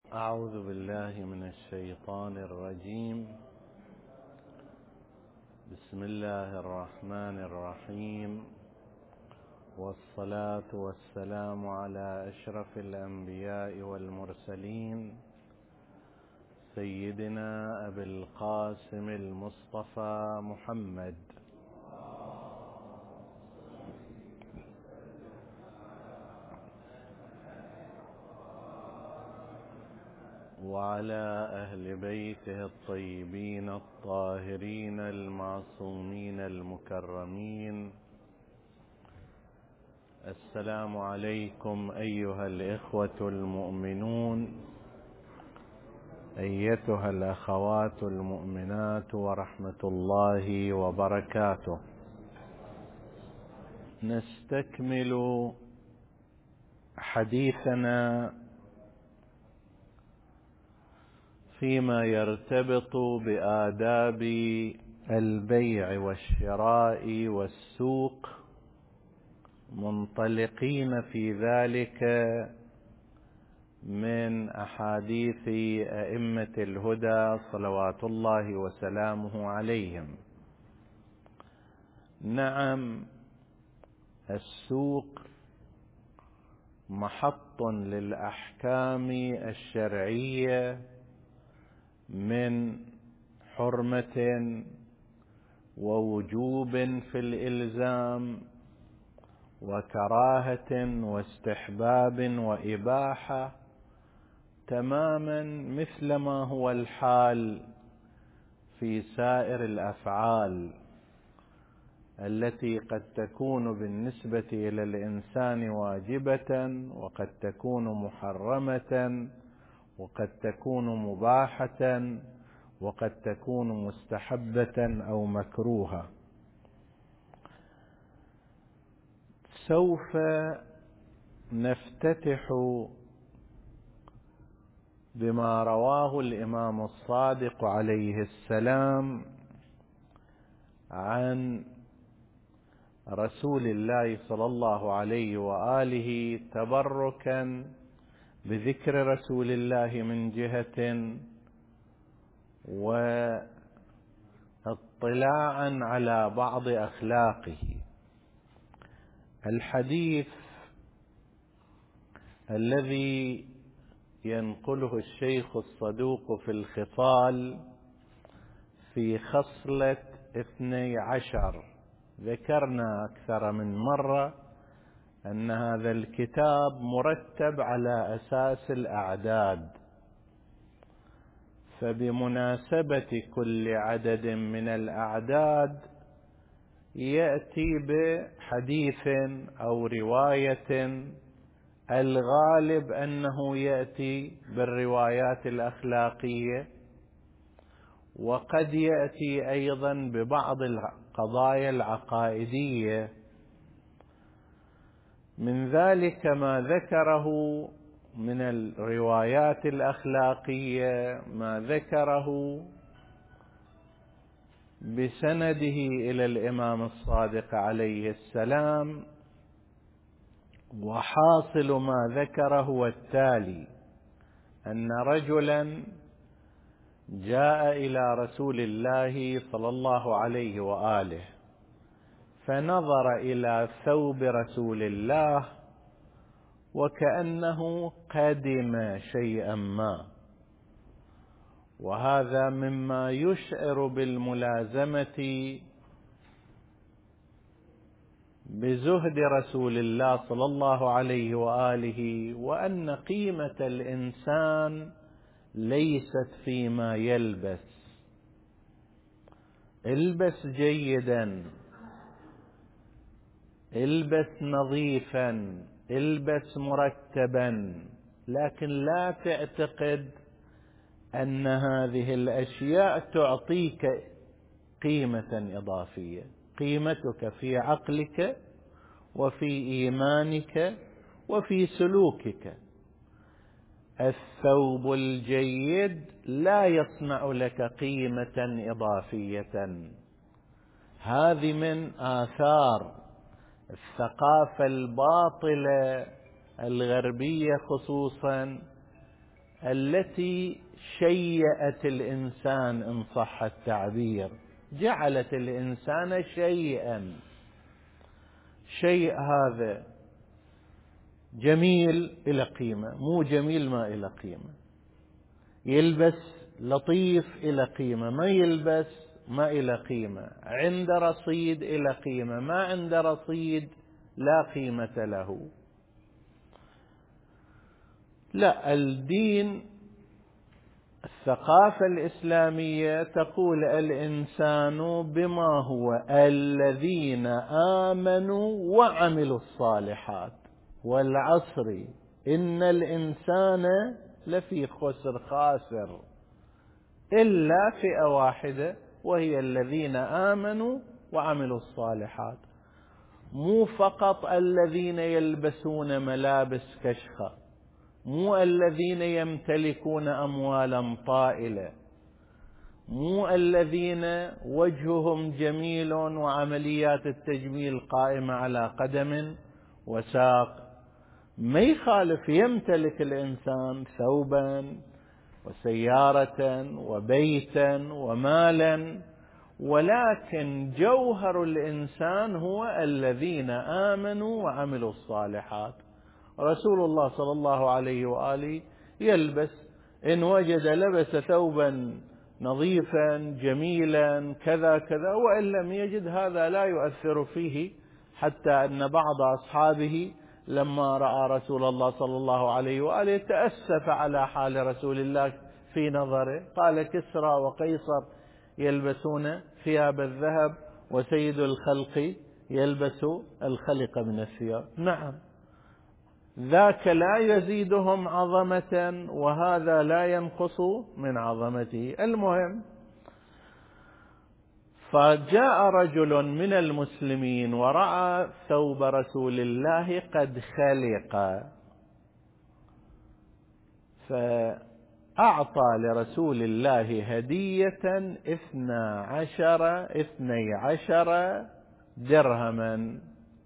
أعوذ بالله من الشيطان الرجيم. بسم الله الرحمن الرحيم، والصلاة والسلام على أشرف الأنبياء والمرسلين سيدنا أبي القاسم المصطفى محمد وعلى أهل بيته الطيبين الطاهرين المعصومين المكرمين. السلام عليكم أيها الإخوة المؤمنون، أيتها الأخوات المؤمنات، ورحمة الله وبركاته. نستكمل حديثنا فيما يرتبط بآداب البيع والشراء والسوق، منطلقين في ذلك من أحاديث أئمة الهدى صلوات الله وسلامه عليهم. نعم، السوق محط للأحكام الشرعية من حرمة ووجوب في الإلزام وكراهة واستحباب وإباحة، تماما مثل ما هو الحال في سائر الأفعال التي قد تكون بالنسبة إلى الإنسان واجبة، وقد تكون محرمة، وقد تكون مباحة، وقد تكون مستحبة أو مكروهة. سوف نفتتح بما رواه الإمام الصادق عليه السلام عن رسول الله صلى الله عليه وآله، تبركا بذكر رسول الله من جهة، واطلاعا على بعض أخلاقه. الحديث الذي ينقله الشيخ الصدوق في الخصال في خصلة 12، ذكرنا أكثر من مرة أن هذا الكتاب مرتب على أساس الأعداد، فبمناسبة كل عدد من الأعداد يأتي بحديث أو رواية، الغالب أنه يأتي بالروايات الأخلاقية، وقد يأتي أيضا ببعض القضايا العقائدية. من ذلك ما ذكره من الروايات الأخلاقية، ما ذكره بسنده إلى الإمام الصادق عليه السلام. وحاصل ما ذكره هو التالي: أن رجلا جاء إلى رسول الله صلى الله عليه وآله، فنظر إلى ثوب رسول الله وكأنه قدم شيئا ما، وهذا مما يشعر بالملازمة بزهد رسول الله صلى الله عليه وآله، وأن قيمة الإنسان ليست فيما يلبس. البس جيدا، البس نظيفا، البس مرتبا، لكن لا تعتقد أن هذه الأشياء تعطيك قيمة إضافية. قيمتك في عقلك وفي إيمانك وفي سلوكك. الثوب الجيد لا يصنع لك قيمة إضافية. هذه من آثار الثقافة الباطلة الغربية خصوصا، التي شيئت الإنسان إن صح التعبير، جعلت الإنسان شيئا. شيء هذا جميل إلى قيمة، مو جميل ما إلى قيمة، يلبس لطيف إلى قيمة، ما يلبس ما إلى قيمة، عند رصيد إلى قيمة، ما عند رصيد لا قيمة له. لا، الدين، الثقافة الإسلامية تقول الإنسان بما هو الذين آمنوا وعملوا الصالحات، والعصر إن الإنسان لفي خاسر إلا فئة واحدة، وهي الذين آمنوا وعملوا الصالحات. مو فقط الذين يلبسون ملابس كشخة، مو الذين يمتلكون أموالا طائلة، مو الذين وجههم جميل وعمليات التجميل قائمة على قدم وساق. ما يخالف يمتلك الإنسان ثوبا وسيارة وبيتا ومالا، ولكن جوهر الإنسان هو الذين آمنوا وعملوا الصالحات. رسول الله صلى الله عليه وآله يلبس، إن وجد لبس ثوبا نظيفا جميلا كذا كذا، وإن لم يجد هذا لا يؤثر فيه، حتى أن بعض أصحابه لما رأى رسول الله صلى الله عليه وآله تأسف على حال رسول الله في نظره، قال كسرى وقيصر يلبسون ثياب الذهب وسيد الخلق يلبس الخلق من الثياب. نعم، ذاك لا يزيدهم عظمة وهذا لا ينقص من عظمته. المهم، فجاء رجل من المسلمين ورأى ثوب رسول الله قد خلق، فأعطى لرسول الله هدية 12 درهما.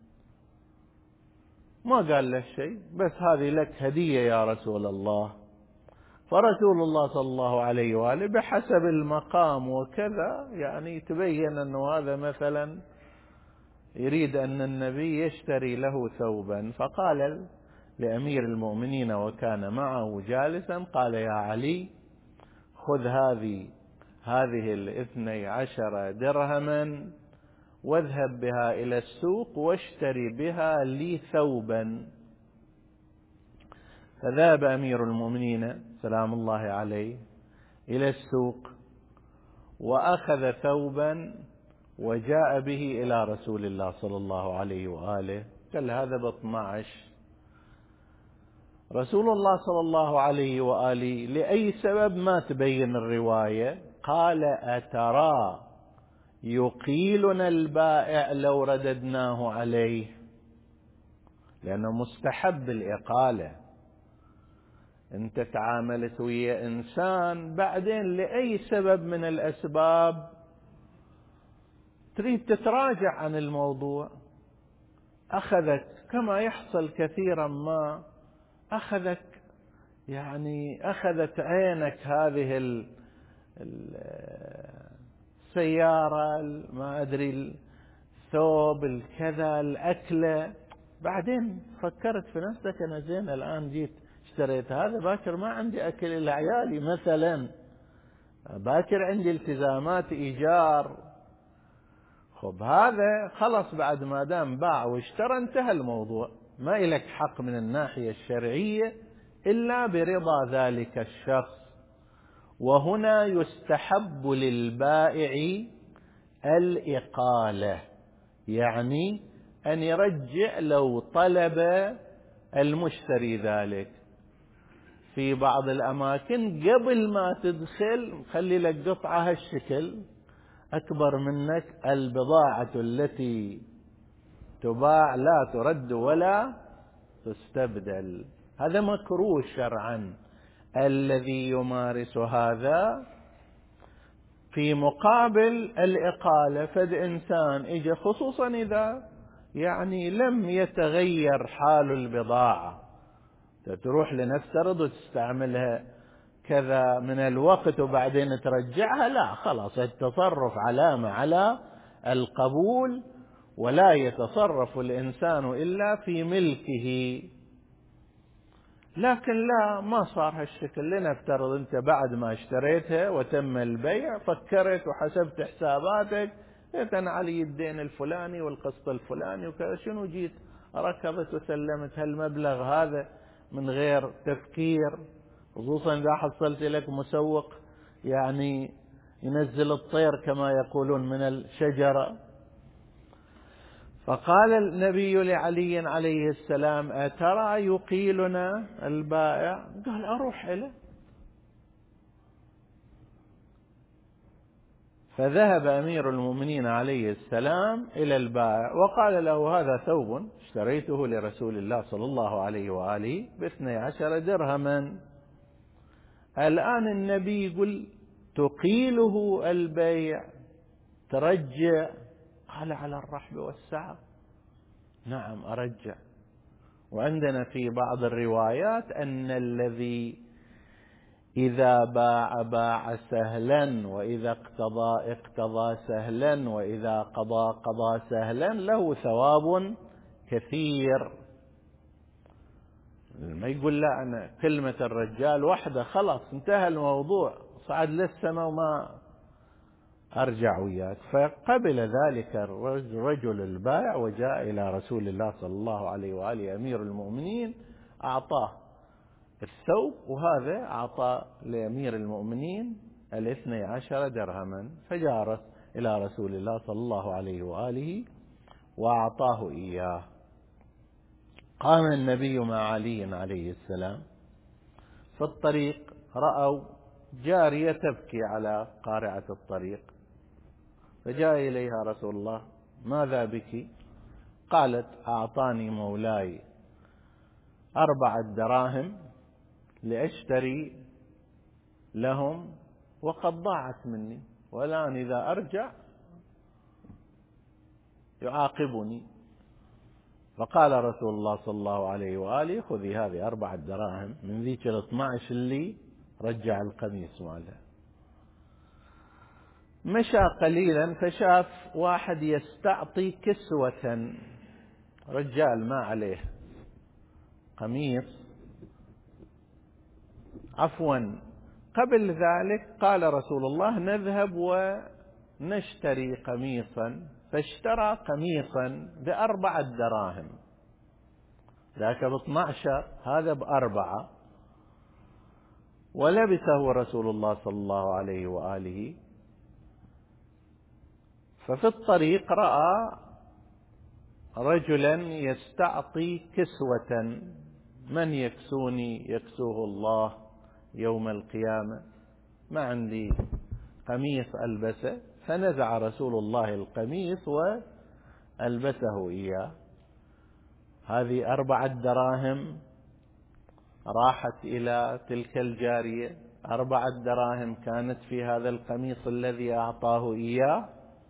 ما قال له شيء، بس هذه لك هدية يا رسول الله. فرسول الله صلى الله عليه وآله بحسب المقام وكذا، يعني تبين أنه هذا مثلا يريد أن النبي يشتري له ثوبا، فقال لأمير المؤمنين وكان معه جالسا، قال يا علي خذ هذه 12 درهما واذهب بها إلى السوق واشتري بها لي ثوبا. فذهب أمير المؤمنين سلام الله عليه إلى السوق وأخذ ثوبا وجاء به إلى رسول الله صلى الله عليه وآله، قال هذا ب12. رسول الله صلى الله عليه وآله لأي سبب ما تبين الرواية، قال أترى يقيلنا البائع لو رددناه عليه، لأنه مستحب الإقالة. أنت تعاملت ويا إنسان بعدين لأي سبب من الأسباب تريد تتراجع عن الموضوع، أخذك كما يحصل كثيرا ما أخذت عينك هذه السيارة، ما أدري الثوب الكذا الأكلة، بعدين فكرت في نفسك أنا زين الآن جيت اشتريت هذا، باكر ما عندي أكل إلا عيالي مثلا، باكر عندي التزامات إيجار. خب هذا خلص، بعد ما دام باع واشترى انتهى الموضوع، ما إلك حق من الناحية الشرعية إلا برضا ذلك الشخص. وهنا يستحب للبائع الإقالة، يعني أن يرجع لو طلب المشتري ذلك. في بعض الأماكن قبل ما تدخل خلي لك قطعة هالشكل أكبر منك، البضاعة التي تباع لا ترد ولا تستبدل، هذا مكروه شرعا. الذي يمارس هذا في مقابل الإقالة، فد إنسان إجا خصوصا إذا يعني لم يتغير حال البضاعة، تروح لنفترض وتستعملها كذا من الوقت وبعدين ترجعها، لا، خلاص التصرف علامة على القبول، ولا يتصرف الإنسان إلا في ملكه. لكن لا، ما صار هالشكل. لنفترض أنت بعد ما اشتريتها وتم البيع فكرت وحسبت حساباتك، لقيت أنا علي الدين الفلاني والقسط الفلاني وكذا، شنو جيت ركبت وسلمت هالمبلغ هذا من غير تفكير، خصوصا إذا حصلت لك مسوق يعني ينزل الطير كما يقولون من الشجرة. فقال النبي لعلي عليه السلام: أترى يقيلنا البائع؟ قال: أروح إليه. فذهب أمير المؤمنين عليه السلام إلى البائع وقال له: هذا ثوب اشتريته لرسول الله صلى الله عليه وآله ب12 درهما. الآن النبي يقول: تقيله البيع، ترجع؟ قال: على الرحب والسعة. نعم أرجع. وعندنا في بعض الروايات أن الذي إذا باع سهلا، وإذا اقتضى سهلا، وإذا قضى سهلا، له ثواب كثير. ما يقول لا، أنا كلمة الرجال واحدة خلاص انتهى الموضوع، صعد للسماء وما أرجع وياك. فقبل ذلك الرجل البائع وجاء إلى رسول الله صلى الله عليه وآله أمير المؤمنين، أعطاه الثوب، وهذا أعطى لأمير المؤمنين 12 درهما. فجاء إلى رسول الله صلى الله عليه وآله وأعطاه إياه. قام النبي مع علي عليه السلام في الطريق، رأوا جارية تبكي على قارعة الطريق، فجاء إليها رسول الله: ماذا بك؟ قالت: أعطاني مولاي 4 دراهم لأشتري لهم وقد ضاعت مني، والآن إذا أرجع يعاقبني. فقال رسول الله صلى الله عليه وآله: خذي هذه 4 دراهم من ذيك 12 اللي رجع القميص ماله. مشى قليلا فشاف واحد يستعطي كسوة، رجال ما عليه قميص، عفوا قبل ذلك قال رسول الله: نذهب ونشتري قميصا. فاشترى قميصا ب4 دراهم، ذاك ب12، هذا ب4، ولبسه رسول الله صلى الله عليه وآله. ففي الطريق رأى رجلا يستعطي كسوة: من يكسوني يكسوه الله يوم القيامة، ما عندي قميص ألبسه. فنزع رسول الله القميص وألبسه إياه. هذه 4 دراهم راحت إلى تلك الجارية، 4 دراهم كانت في هذا القميص الذي أعطاه إياه،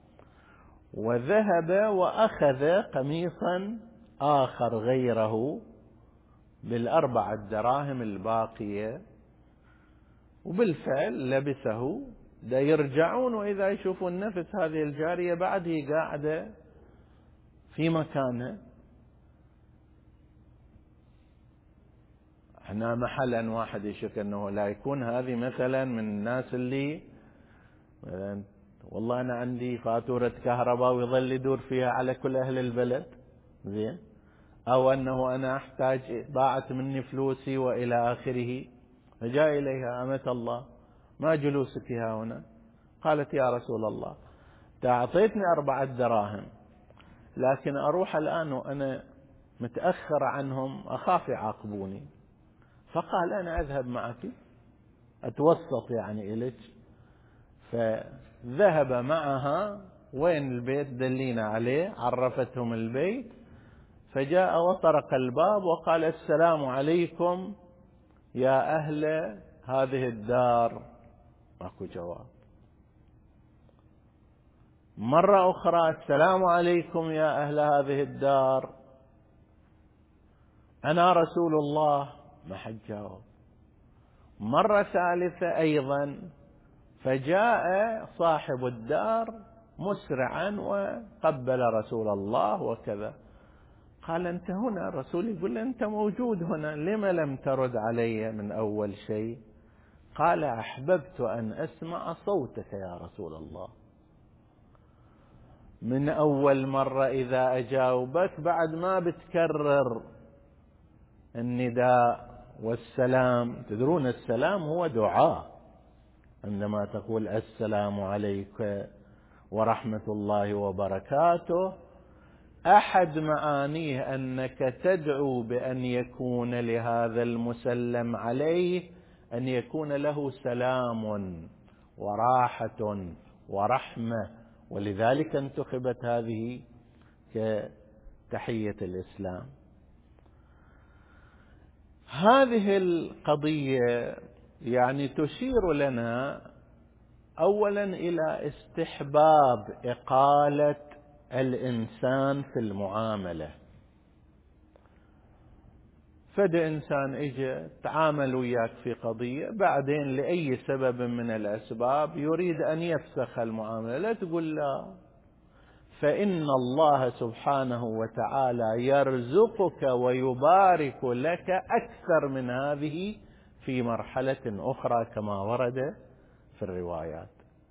وذهب وأخذ قميصا آخر غيره بال4 دراهم الباقية، وبالفعل لبسه. دا يرجعون وإذا يشوفون نفس هذه الجارية بعد هي قاعدة في مكانها. احنا محل واحد يشك أنه لا يكون هذه مثلا من الناس اللي مثلا والله أنا عندي فاتورة كهرباء ويظل يدور فيها على كل أهل البلد، زين، أو أنه أنا أحتاج، ضاعت مني فلوسي وإلى آخره. فجاء إليها: أمة الله، ما جلوسك هنا؟ قالت: يا رسول الله، أعطيتني 4 دراهم، لكن أروح الآن وأنا متأخر عنهم، أخاف يعاقبوني. فقال: أنا أذهب معك، أتوسط يعني إليك. فذهب معها. وين البيت؟ دلينا عليه. عرفتهم البيت، فجاء وطرق الباب وقال: السلام عليكم يا أهل هذه الدار. ماكو جواب. مرة أخرى: السلام عليكم يا أهل هذه الدار، أنا رسول الله. ما حد جاوب. مرة ثالثة أيضا، فجاء صاحب الدار مسرعا وقبل رسول الله وكذا. قال: أنت هنا؟ الرسول يقول: أنت موجود هنا، لما لم ترد علي من أول شيء؟ قال: أحببت أن أسمع صوتك يا رسول الله. من أول مرة إذا أجاوبك بعد ما بتكرر النداء والسلام. تدرون السلام هو دعاء، عندما تقول السلام عليك ورحمة الله وبركاته، أحد معانيه أنك تدعو بأن يكون لهذا المسلم عليه أن يكون له سلام وراحة ورحمة، ولذلك انتخبت هذه كتحية الإسلام. هذه القضية يعني تشير لنا أولا إلى استحباب إقالة الإنسان في المعاملة. فده إنسان إجا تعامل وياك في قضية، بعدين لأي سبب من الأسباب يريد أن يفسخ المعاملة، لا تقول لا، فإن الله سبحانه وتعالى يرزقك ويبارك لك أكثر من هذه في مرحلة أخرى كما ورد في الروايات.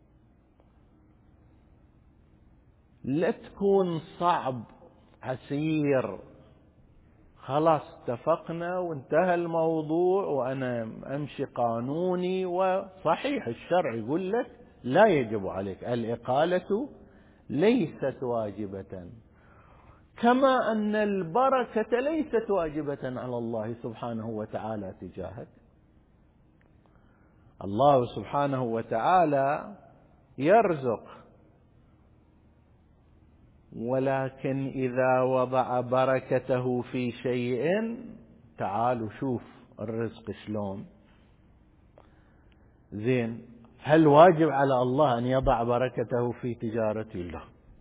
لا تكون صعب عسير، خلاص اتفقنا وانتهى الموضوع وأنا أمشي قانوني. وصحيح الشرع يقول لك لا يجب عليك الإقالة، ليست واجبة، كما أن البركة ليست واجبة على الله سبحانه وتعالى تجاهك. الله سبحانه وتعالى يرزق، ولكن إذا وضع بركته في شيء، تعالوا شوف الرزق شلون زين. هل واجب على الله أن يضع بركته في تجارته؟ لا،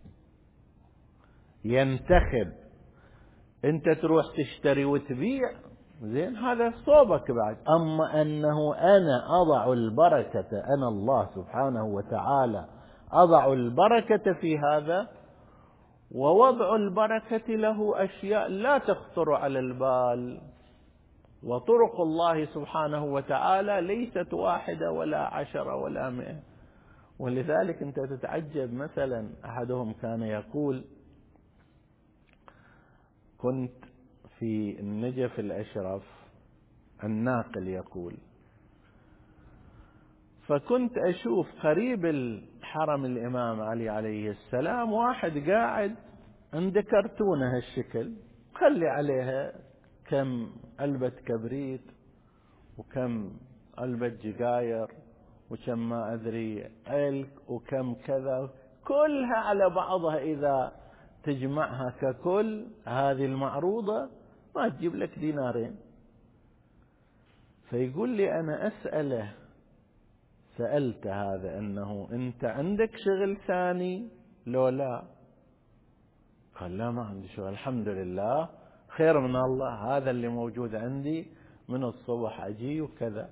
ينتخب. أنت تروح تشتري وتبيع زين، هذا صوبك بعد. أما أنه أنا أضع البركة، أنا الله سبحانه وتعالى أضع البركة في هذا، ووضع البركة له أشياء لا تخطر على البال. وطرق الله سبحانه وتعالى ليست واحدة ولا 10 ولا 100. ولذلك أنت تتعجب، مثلا أحدهم كان يقول: كنت في النجف الأشرف، الناقل يقول، فكنت أشوف قريب الحرم الإمام علي عليه السلام واحد قاعد عند كرتونة هالشكل، خلي عليها كم علبة كبريت وكم علبة جقاير وكم ما أدري علك وكم كذا، كلها على بعضها إذا تجمعها ككل هذه المعروضة ما تجيب لك دينارين. فيقول لي أنا أسأله، سألت هذا أنه أنت عندك شغل ثاني لو لا؟ قال: لا، ما عندي شغل، الحمد لله، خير من الله، هذا اللي موجود عندي، من الصبح أجي وكذا.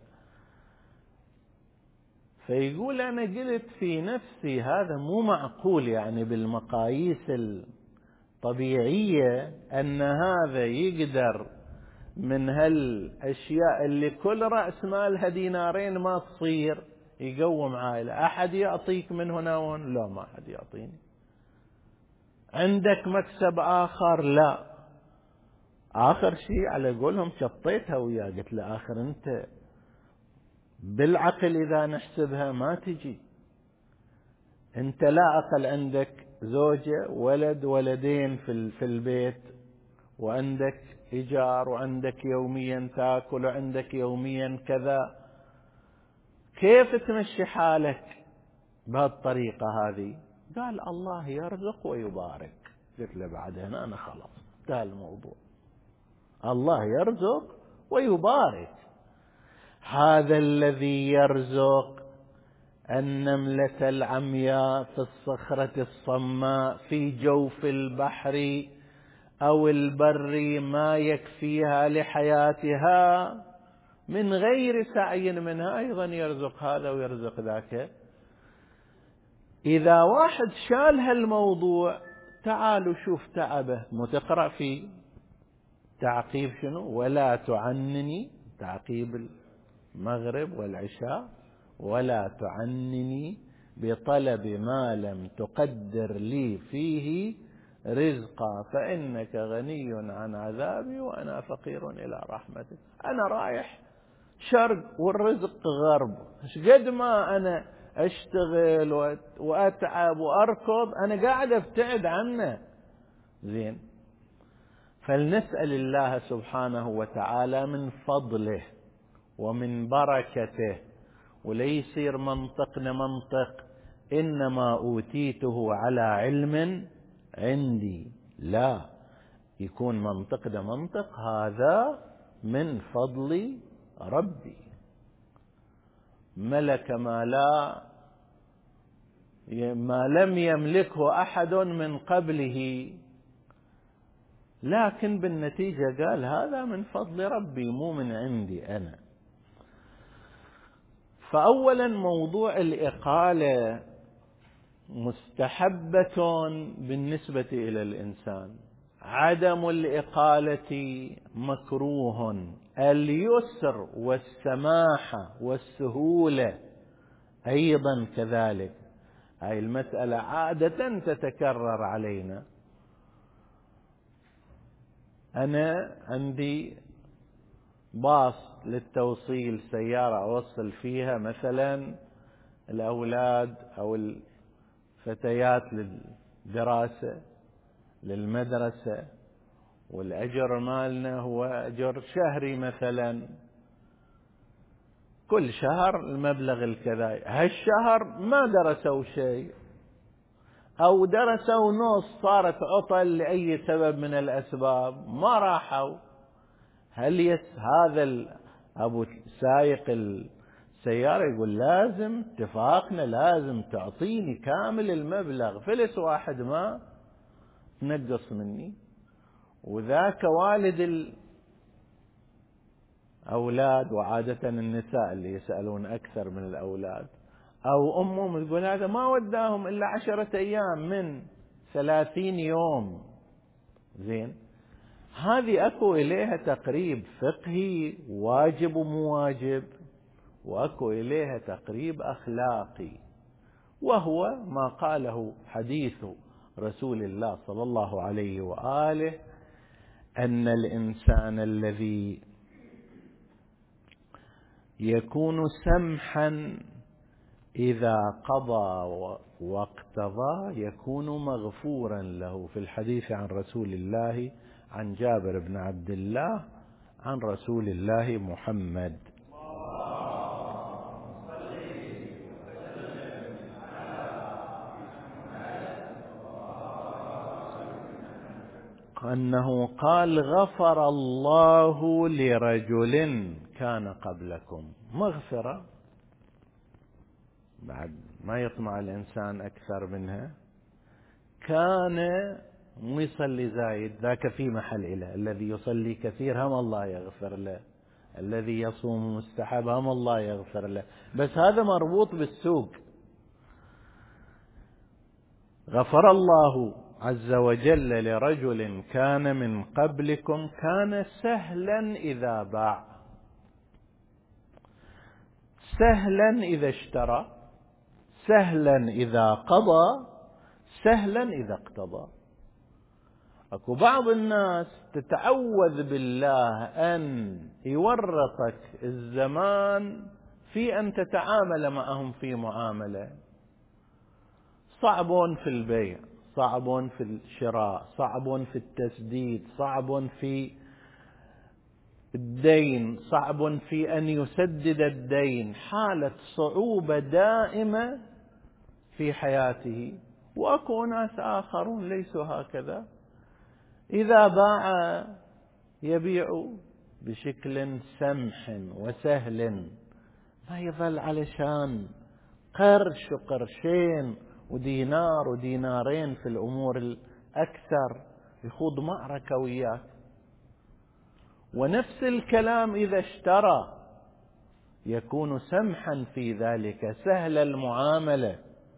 فيقول أنا قلت في نفسي هذا مو معقول، يعني بالمقاييس الطبيعية أن هذا يقدر من هالأشياء اللي كل رأس مالها دينارين ما تصير يقوم عائلة. أحد يعطيك من هنا وهنا؟ لا، ما أحد يعطيني. عندك مكسب آخر؟ لا. آخر شيء على قولهم شطيتها وياه، قلت له آخر أنت بالعقل إذا نحسبها ما تجي. أنت لا أقل عندك زوجة ولد ولدين في البيت، وعندك إيجار، وعندك يوميا تاكل، وعندك يوميا كذا، كيف تمشي حالك بهالطريقة هذه؟ قال: الله يرزق ويبارك. قلت له بعد هنا أنا خلاص انتهى الموضوع. الله يرزق ويبارك. هذا الذي يرزق النملة العمياء في الصخرة الصماء في جوف البحر أو البر ما يكفيها لحياتها من غير سعي منها أيضا يرزق هذا ويرزق ذاك. إذا واحد شال هالموضوع، تعالوا شوف تعبه، متقرأ في تعقيب شنو؟ ولا تعنني، تعقيب المغرب والعشاء، ولا تعنني بطلب ما لم تقدر لي فيه رزقا فإنك غني عن عذابي وأنا فقير إلى رحمتك. أنا رايح شرق والرزق غرب، قد ما أنا أشتغل وأتعب وأركض أنا قاعد أبتعد عنه. زين، فلنسأل الله سبحانه وتعالى من فضله ومن بركته، وليصير منطقنا منطق إنما أوتيته على علم عندي، لا، يكون منطقنا منطق هذا من فضل ربي، ملك ما لم يملكه أحد من قبله، لكن بالنتيجة قال هذا من فضل ربي مو من عندي أنا. فأولا موضوع الإقالة مستحبة بالنسبة إلى الإنسان، عدم الإقالة مكروه، اليسر والسماحة والسهولة أيضا كذلك. هاي المسألة عادة تتكرر علينا. أنا عندي باص للتوصيل، سيارة أوصل فيها مثلا الأولاد أو الفتيات للدراسة للمدرسة، والأجر مالنا هو أجر شهري مثلا، كل شهر المبلغ الكذا. هالشهر ما درسوا شيء أو درسوا نص، صارت عطل لأي سبب من الأسباب ما راحوا. هل هذا أبو سايق السيارة يقول لازم اتفاقنا لازم تعطيني كامل المبلغ، فلس واحد ما تنقص مني؟ وذاك والد الأولاد، وعادة النساء اللي يسألون أكثر من الأولاد، أو أمهم تقول هذا ما وداهم إلا 10 أيام من 30 يوم. زين، هذه أكو إليها تقريب فقهي واجب ومواجب، وأكو إليها تقريب أخلاقي، وهو ما قاله حديث رسول الله صلى الله عليه وآله أن الإنسان الذي يكون سمحا إذا قضى واقتضى يكون مغفورا له، في الحديث عن رسول الله عن جابر بن عبد الله عن رسول الله محمد أنه قال غفر الله لرجل كان قبلكم. مغفرة بعد ما يطمع الإنسان أكثر منها. كان مو يصلي زايد، ذاك في محل إله. الذي يصلي كثير هم الله يغفر له، الذي يصوم مستحب هم الله يغفر له، بس هذا مربوط بالسوق. غفر الله عز وجل لرجل كان من قبلكم كان سهلا إذا باع، سهلا إذا اشترى، سهلا إذا قضى، سهلا إذا اقتضى. أكو بعض الناس تتعوذ بالله أن يورطك الزمان في أن تتعامل معهم في معاملة. صعب في البيع، صعب في الشراء، صعب في التسديد، صعب في الدين، صعب في أن يسدد الدين، حالة صعوبة دائمة في حياته. وأكو ناس آخرون ليسوا هكذا، إذا باع يبيع بشكل سمح وسهل، ما يظل علشان قرش وقرشين ودينار ودينارين في الأمور الأكثر يخوض معركة وياك. ونفس الكلام إذا اشترى، يكون سمحا في ذلك، سهل المعاملة.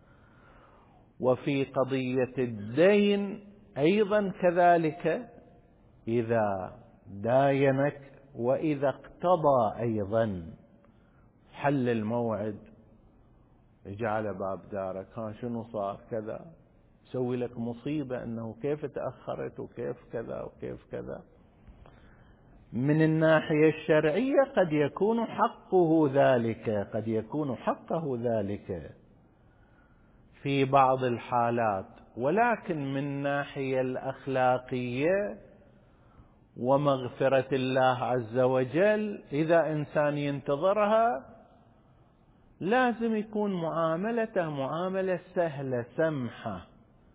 وفي قضية الدين أيضا كذلك، إذا داينك وإذا اقتضى أيضا، حل الموعد، اجى على باب دارك، ها شنو صار كذا، سوي لك مصيبة أنه كيف تأخرت وكيف كذا وكيف كذا. من الناحية الشرعية قد يكون حقه ذلك، قد يكون حقه ذلك في بعض الحالات، ولكن من الناحية الأخلاقية ومغفرة الله عز وجل، إذا إنسان ينتظرها لازم يكون معاملته معاملة سهلة سمحة.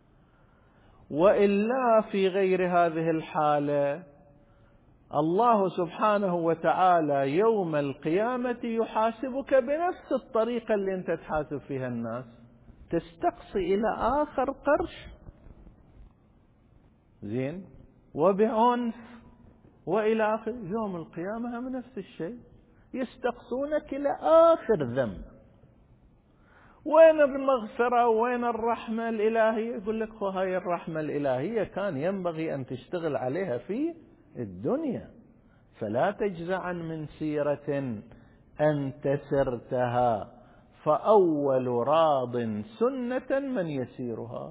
وإلا في غير هذه الحالة الله سبحانه وتعالى يوم القيامة يحاسبك بنفس الطريقة اللي أنت تحاسب فيها الناس، تستقصي إلى آخر قرش، زين، وبعنف وإلى آخر. يوم القيامة هم نفس الشيء، يستقصونك إلى آخر ذنب. وين المغفرة وين الرحمة الإلهية؟ يقول لك هاي الرحمة الإلهية كان ينبغي أن تشتغل عليها في الدنيا، فلا تجزعا من سيرة أنت سرتها، فأول راض سنة من يسيرها.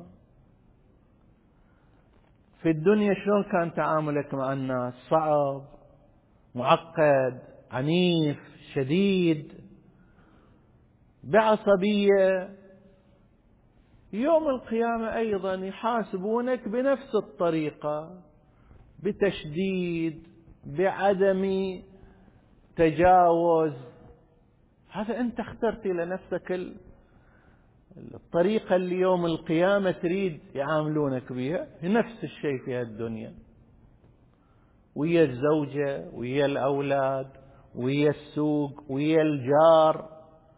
في الدنيا شلون كان تعاملك مع الناس؟ صعب، معقد، عنيف، شديد، بعصبية. يوم القيامة أيضا يحاسبونك بنفس الطريقة، بتشديد، بعدم تجاوز. هذا أنت اخترت لنفسك الطريقة اللي يوم القيامة تريد يعاملونك بها. نفس الشيء في الدنيا، ويا الزوجة، ويا الأولاد، ويا السوق، ويا الجار.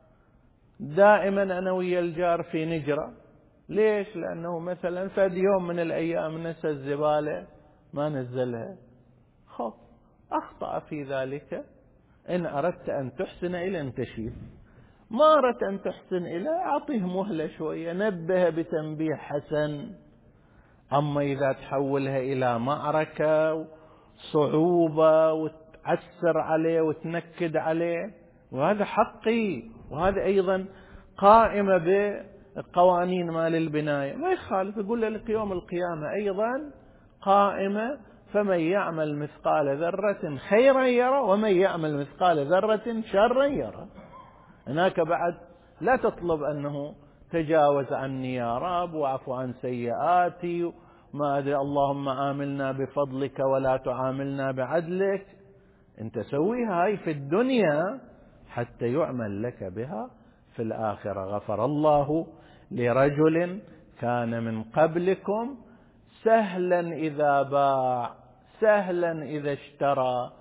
دائما أنا ويا الجار في نجرة. ليش؟ لأنه مثلا فد يوم من الأيام نسى الزبالة ما نزلها، خب أخطأ في ذلك. إن أردت أن تحسن إلى أن تشيل، ما أردت أن تحسن إلى أعطيه مهلة شوية، نبه بتنبيه حسن. أما إذا تحولها إلى معركة وصعوبة وتعسر عليه وتنكد عليه، وهذا حقي، وهذا أيضا قائمة بقوانين مال البناية، ما يخالف. يقول لك يوم القيامة أيضا قائمة، فمن يعمل مثقال ذرة خيرا يرى ومن يعمل مثقال ذرة شرا يرى. هناك بعد لا تطلب أنه تجاوز عني يا رب واعف عن سيئاتي ما أدري، اللهم عاملنا بفضلك ولا تعاملنا بعدلك. أنت سويها هاي في الدنيا حتى يعمل لك بها في الآخرة. غفر الله لرجل كان من قبلكم سهلا إذا باع، سهلا إذا اشترى،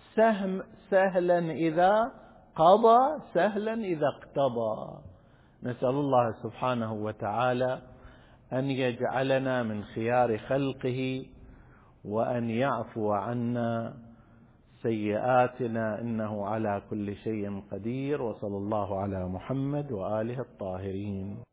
سهلا إذا قضى، سهلا إذا اقتضى. نسأل الله سبحانه وتعالى أن يجعلنا من خيار خلقه، وأن يعفو عنا سيئاتنا، إنه على كل شيء قدير. وصلى الله على محمد وآله الطاهرين.